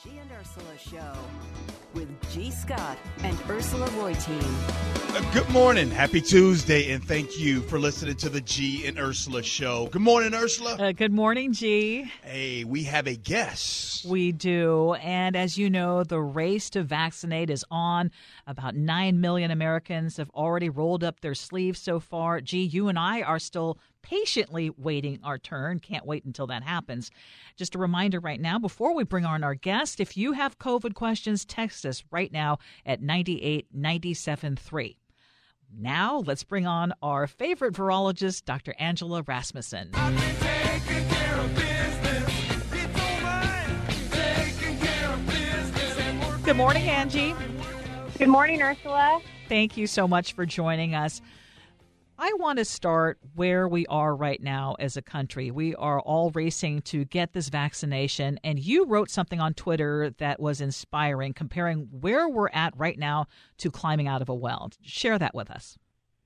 G and Ursula Show with G. Scott and Ursula Reutin. Good morning. Happy Tuesday, and thank you for listening to the G and Ursula Show. Good morning, Ursula. Good morning, G. Hey, we have a guest. We do, and as you know, the race to vaccinate is on. About 9 million Americans have already rolled up their sleeves so far. G, you and I are still patiently waiting our turn. Can't wait until that happens. Just a reminder right now, before we bring on our guest, if you have COVID questions, text us right now at 98973. Now, let's bring on our favorite virologist, Dr. Angela Rasmussen. Good morning, Angie. Good morning, Ursula. Thank you so much for joining us. I want to start where we are right now as a country. We are all racing to get this vaccination, and you wrote something on Twitter that was inspiring, comparing where we're at right now to climbing out of a well. Share that with us.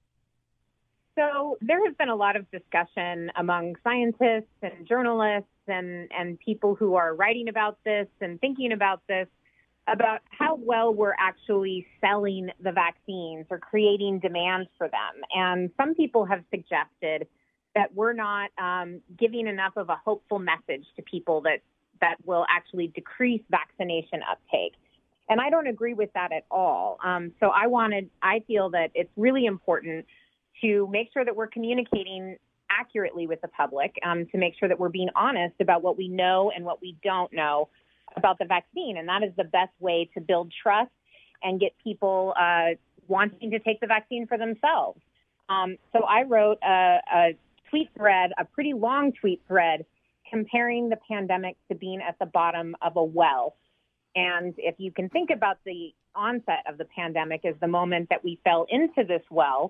So there has been a lot of discussion among scientists and journalists and people who are writing about this and thinking about this, about how well we're actually selling the vaccines or creating demand for them. And some people have suggested that we're not giving enough of a hopeful message to people that will actually decrease vaccination uptake. And I don't agree with that at all. So I feel that it's really important to make sure that we're communicating accurately with the public, to make sure that we're being honest about what we know and what we don't know about the vaccine. And that is the best way to build trust and get people wanting to take the vaccine for themselves. So I wrote a tweet thread, a pretty long tweet thread, comparing the pandemic to being at the bottom of a well. And if you can think about the onset of the pandemic as the moment that we fell into this well,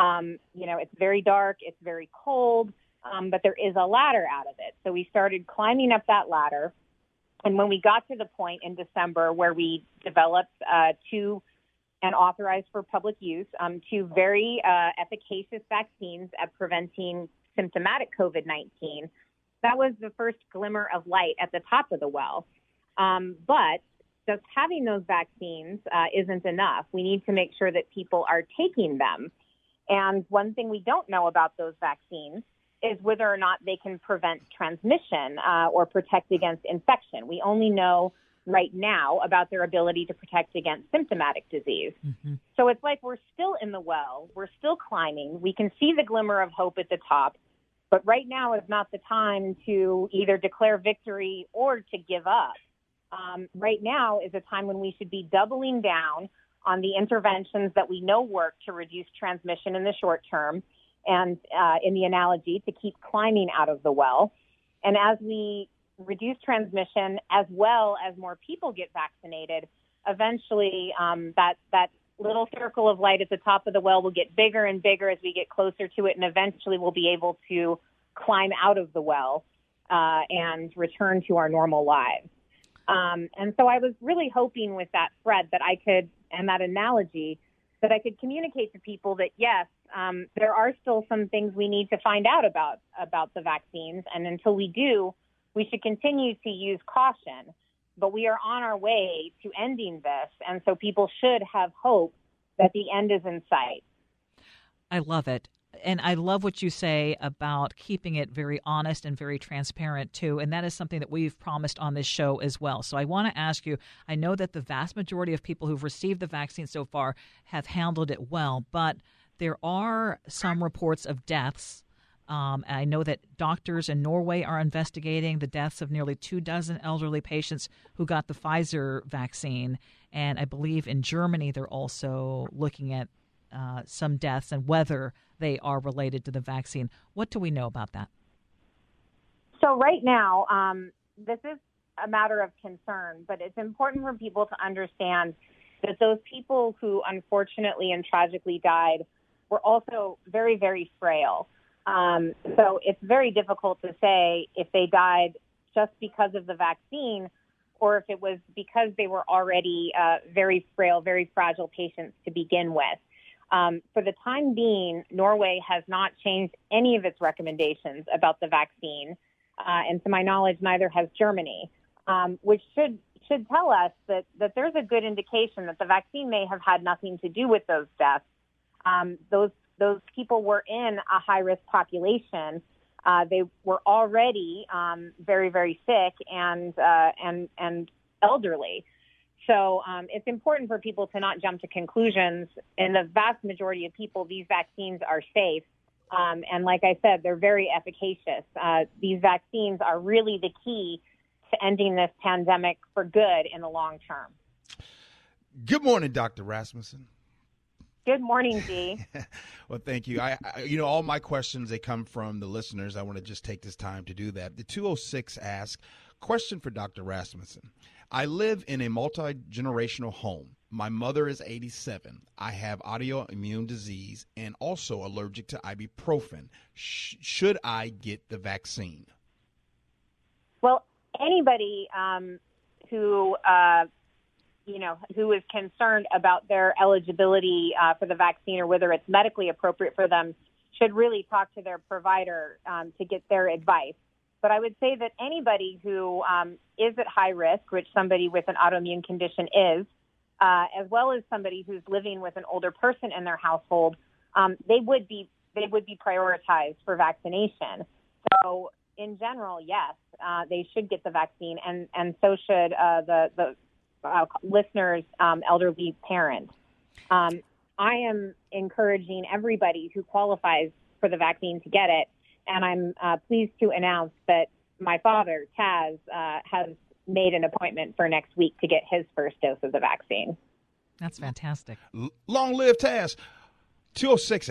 it's very dark, it's very cold, but there is a ladder out of it. So we started climbing up that ladder. And when we got to the point in December where we developed two and authorized for public use, two very efficacious vaccines at preventing symptomatic COVID-19, that was the first glimmer of light at the top of the well. But just having those vaccines isn't enough. We need to make sure that people are taking them. And one thing we don't know about those vaccines is whether or not they can prevent transmission or protect against infection. We only know right now about their ability to protect against symptomatic disease. Mm-hmm. So it's like we're still in the well. We're still climbing. We can see the glimmer of hope at the top. But right now is not the time to either declare victory or to give up. Right now is a time when we should be doubling down on the interventions that we know work to reduce transmission in the short term, and in the analogy, to keep climbing out of the well. And as we reduce transmission, as well as more people get vaccinated, eventually that little circle of light at the top of the well will get bigger and bigger as we get closer to it, and eventually we'll be able to climb out of the well and return to our normal lives. And so I was really hoping with that thread that I could, and that analogy, that I could communicate to people that, yes, there are still some things we need to find out about the vaccines. And until we do, we should continue to use caution. But we are on our way to ending this. And so people should have hope that the end is in sight. I love it. And I love what you say about keeping it very honest and very transparent, too. And that is something that we've promised on this show as well. So I want to ask you, I know that the vast majority of people who've received the vaccine so far have handled it well, but there are some reports of deaths. I know that doctors in Norway are investigating the deaths of nearly 24 elderly patients who got the Pfizer vaccine. And I believe in Germany, they're also looking at some deaths and whether they are related to the vaccine. What do we know about that? So right now, this is a matter of concern, but it's important for people to understand that those people who unfortunately and tragically died were also very, very frail. So it's very difficult to say if they died just because of the vaccine or if it was because they were already very frail, very fragile patients to begin with. For the time being, Norway has not changed any of its recommendations about the vaccine. And to my knowledge, neither has Germany, which should should tell us that there's a good indication that the vaccine may have had nothing to do with those deaths. Those people were in a high-risk population. They were already very, very sick and elderly. So it's important for people to not jump to conclusions. In the vast majority of people, these vaccines are safe. And like I said, they're very efficacious. These vaccines are really the key to ending this pandemic for good in the long term. Good morning, Dr. Rasmussen. Good morning, G. Well, thank you. All my questions, they come from the listeners. I want to just take this time to do that. The 206 asks, question for Dr. Rasmussen. I live in a multi-generational home. My mother is 87. I have autoimmune disease and also allergic to ibuprofen. Should I get the vaccine? Well, anybody who is concerned about their eligibility for the vaccine or whether it's medically appropriate for them should really talk to their provider to get their advice. But I would say that anybody who is at high risk, which somebody with an autoimmune condition is, as well as somebody who's living with an older person in their household, they would be prioritized for vaccination. So in general, yes, they should get the vaccine, and so should the listeners' elderly parents. I am encouraging everybody who qualifies for the vaccine to get it, and I'm pleased to announce that my father, Taz, has made an appointment for next week to get his first dose of the vaccine. That's fantastic. Long live Taz. 206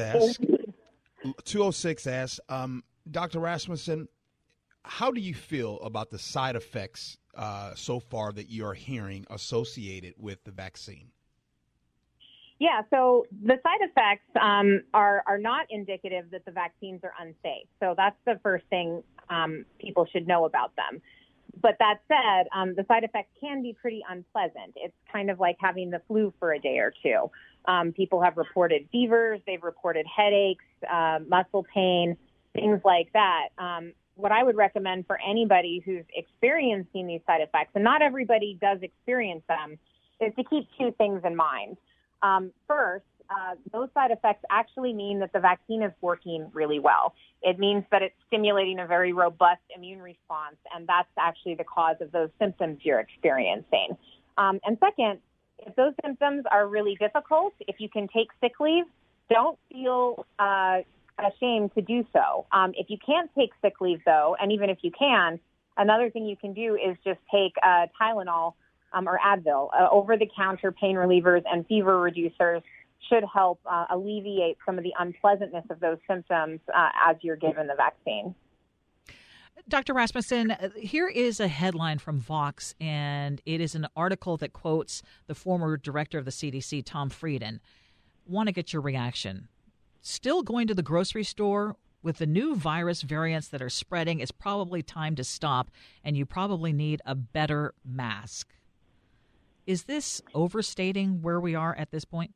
asks, Dr. Rasmussen, how do you feel about the side effects so far that you're hearing associated with the vaccine? Yeah, so the side effects are not indicative that the vaccines are unsafe. So that's the first thing people should know about them. But that said, the side effects can be pretty unpleasant. It's kind of like having the flu for a day or two. People have reported fevers, they've reported headaches, muscle pain, things like that. What I would recommend for anybody who's experiencing these side effects, and not everybody does experience them, is to keep two things in mind. First, those side effects actually mean that the vaccine is working really well. It means that it's stimulating a very robust immune response, and that's actually the cause of those symptoms you're experiencing. And second, if those symptoms are really difficult, if you can take sick leave, don't feel ashamed to do so. If you can't take sick leave, though, and even if you can, another thing you can do is just take Tylenol or Advil. Over-the-counter pain relievers and fever reducers should help alleviate some of the unpleasantness of those symptoms as you're given the vaccine. Dr. Rasmussen, here is a headline from Vox, and it is an article that quotes the former director of the CDC, Tom Frieden. Want to get your reaction. Still going to the grocery store? With the new virus variants that are spreading, it's probably time to stop, and you probably need a better mask. Is this overstating where we are at this point?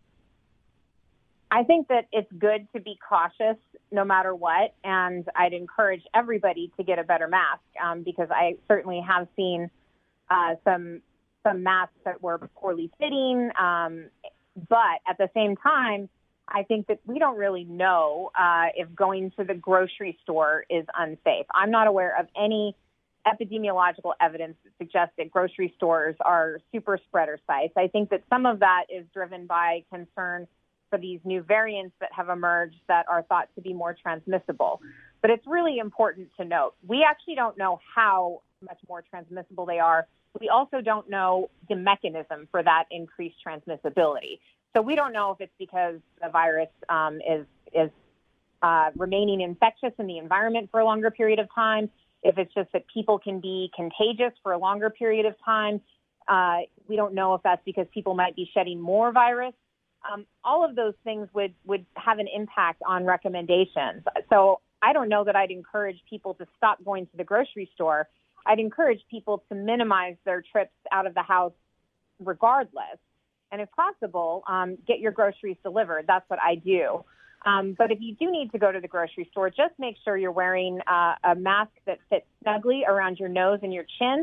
I think that it's good to be cautious no matter what, and I'd encourage everybody to get a better mask because I certainly have seen some masks that were poorly fitting, but at the same time, I think that we don't really know if going to the grocery store is unsafe. I'm not aware of any epidemiological evidence that suggests that grocery stores are super spreader sites. I think that some of that is driven by concern for these new variants that have emerged that are thought to be more transmissible. But it's really important to note, we actually don't know how much more transmissible they are. We also don't know the mechanism for that increased transmissibility. So we don't know if it's because the virus is remaining infectious in the environment for a longer period of time, if it's just that people can be contagious for a longer period of time. We don't know if that's because people might be shedding more virus. All of those things would have an impact on recommendations. So I don't know that I'd encourage people to stop going to the grocery store. I'd encourage people to minimize their trips out of the house regardless. And if possible, get your groceries delivered. That's what I do. But if you do need to go to the grocery store, just make sure you're wearing a mask that fits snugly around your nose and your chin.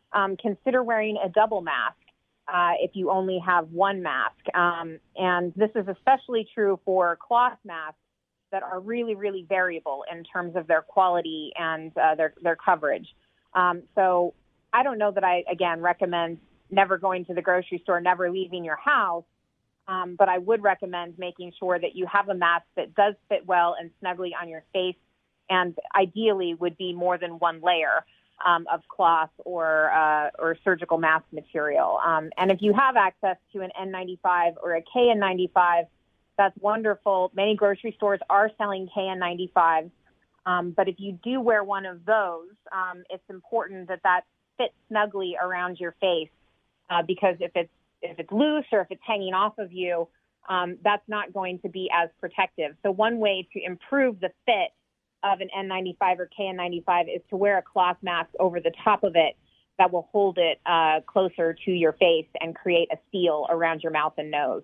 consider wearing a double mask if you only have one mask. And this is especially true for cloth masks that are really, really variable in terms of their quality and their coverage. So I don't know that I, again, recommend never going to the grocery store, never leaving your house, but I would recommend making sure that you have a mask that does fit well and snugly on your face, and ideally would be more than one layer of cloth or surgical mask material. And if you have access to an N95 or a KN95, that's wonderful. Many grocery stores are selling KN95. But if you do wear one of those, it's important that fits snugly around your face, because if it's loose or if it's hanging off of you, that's not going to be as protective. So one way to improve the fit of an N95 or KN95 is to wear a cloth mask over the top of it that will hold it closer to your face and create a seal around your mouth and nose.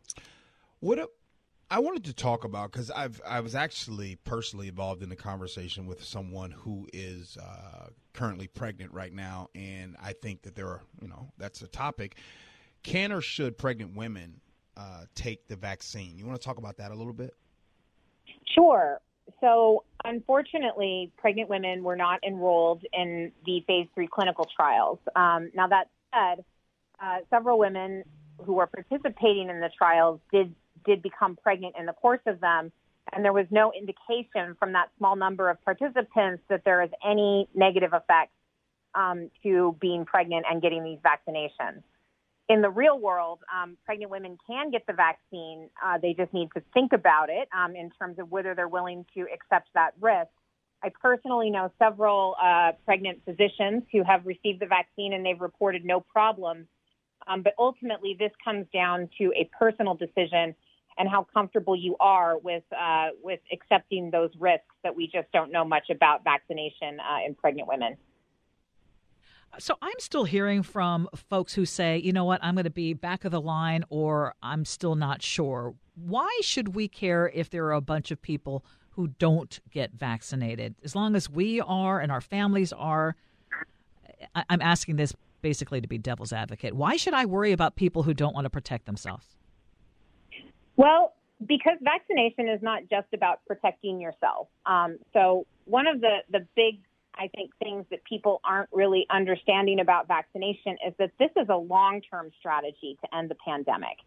I wanted to talk about, because I was actually personally involved in a conversation with someone who is currently pregnant right now, and I think that that's a topic. Can or should pregnant women take the vaccine? You want to talk about that a little bit? Sure. So, unfortunately, pregnant women were not enrolled in the phase 3 clinical trials. Now, that said, several women who were participating in the trials did become pregnant in the course of them, and there was no indication from that small number of participants that there is any negative effect to being pregnant and getting these vaccinations. In the real world, pregnant women can get the vaccine. They just need to think about it in terms of whether they're willing to accept that risk. I personally know several pregnant physicians who have received the vaccine, and they've reported no problems. But ultimately, this comes down to a personal decision and how comfortable you are with accepting those risks that we just don't know much about vaccination in pregnant women. So I'm still hearing from folks who say, you know what, I'm going to be back of the line, or I'm still not sure. Why should we care if there are a bunch of people who don't get vaccinated? As long as we are and our families are, I'm asking this basically to be devil's advocate. Why should I worry about people who don't want to protect themselves? Well, because vaccination is not just about protecting yourself. So one of the big, I think, things that people aren't really understanding about vaccination is that this is a long-term strategy to end the pandemic.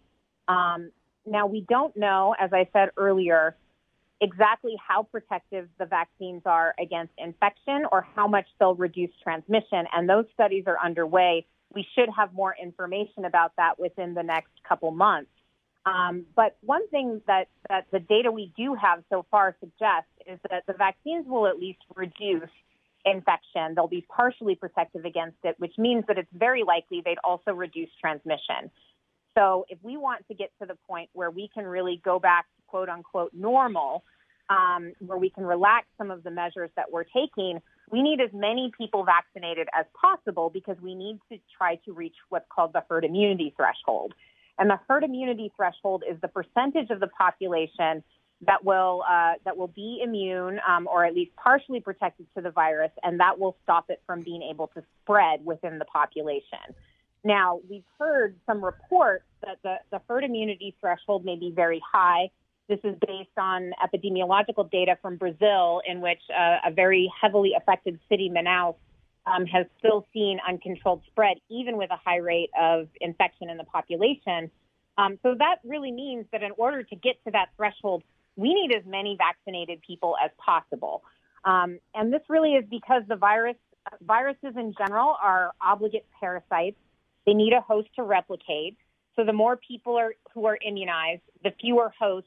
Now, we don't know, as I said earlier, exactly how protective the vaccines are against infection or how much they'll reduce transmission, and those studies are underway. We should have more information about that within the next couple months. But one thing that the data we do have so far suggests is that the vaccines will at least reduce infection. They'll be partially protective against it, which means that it's very likely they'd also reduce transmission. So if we want to get to the point where we can really go back to quote unquote normal, where we can relax some of the measures that we're taking, we need as many people vaccinated as possible, because we need to try to reach what's called the herd immunity threshold. And the herd immunity threshold is the percentage of the population that will be immune or at least partially protected to the virus, and that will stop it from being able to spread within the population. Now, we've heard some reports that the herd immunity threshold may be very high. This is based on epidemiological data from Brazil, in which a very heavily affected city, Manaus, has still seen uncontrolled spread, even with a high rate of infection in the population. So that really means that in order to get to that threshold, we need as many vaccinated people as possible. And this really is because the viruses in general are obligate parasites. They need a host to replicate. So the more people who are immunized, the fewer hosts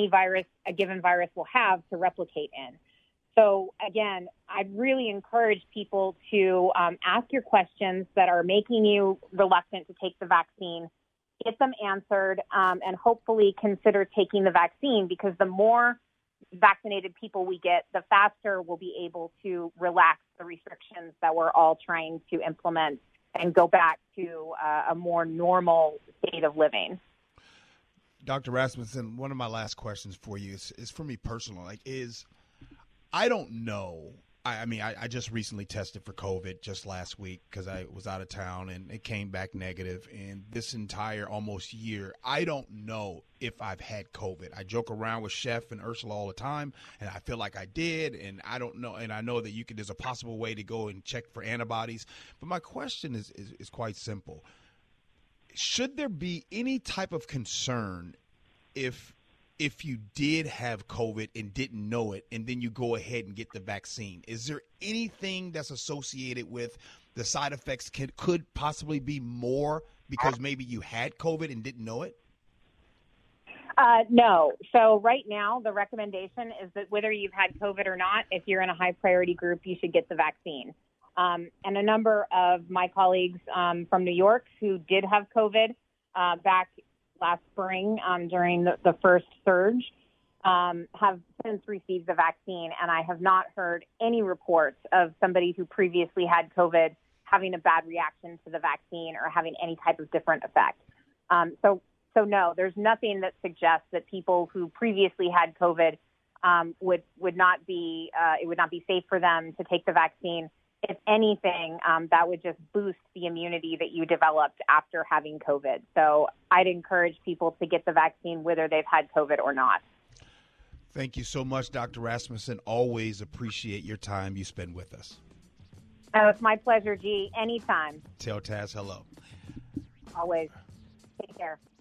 a given virus will have to replicate in. So again, I'd really encourage people to ask your questions that are making you reluctant to take the vaccine, get them answered, and hopefully consider taking the vaccine, because the more vaccinated people we get, the faster we'll be able to relax the restrictions that we're all trying to implement and go back to a more normal state of living. Dr. Rasmussen, one of my last questions for you is for me personally. I don't know I just recently tested for COVID just last week because I was out of town, and it came back negative. And this entire almost year, I don't know if I've had COVID. I joke around with Chef and Ursula all the time, and I feel like I did, and I don't know. And I know that there's a possible way to go and check for antibodies. But my question is quite simple. Should there be any type of concern if you did have COVID and didn't know it, and then you go ahead and get the vaccine? Is there anything that's associated with the side effects could possibly be more because maybe you had COVID and didn't know it? No. So right now, the recommendation is that whether you've had COVID or not, if you're in a high priority group, you should get the vaccine. And a number of my colleagues from New York who did have COVID back last spring during the first surge have since received the vaccine, and I have not heard any reports of somebody who previously had COVID having a bad reaction to the vaccine or having any type of different effect. So no, there's nothing that suggests that people who previously had COVID would not be it would not be safe for them to take the vaccine. If anything, that would just boost the immunity that you developed after having COVID. So I'd encourage people to get the vaccine whether they've had COVID or not. Thank you so much, Dr. Rasmussen. Always appreciate your time you spend with us. Oh, it's my pleasure, G. Anytime. Tell Taz hello. Always. Take care.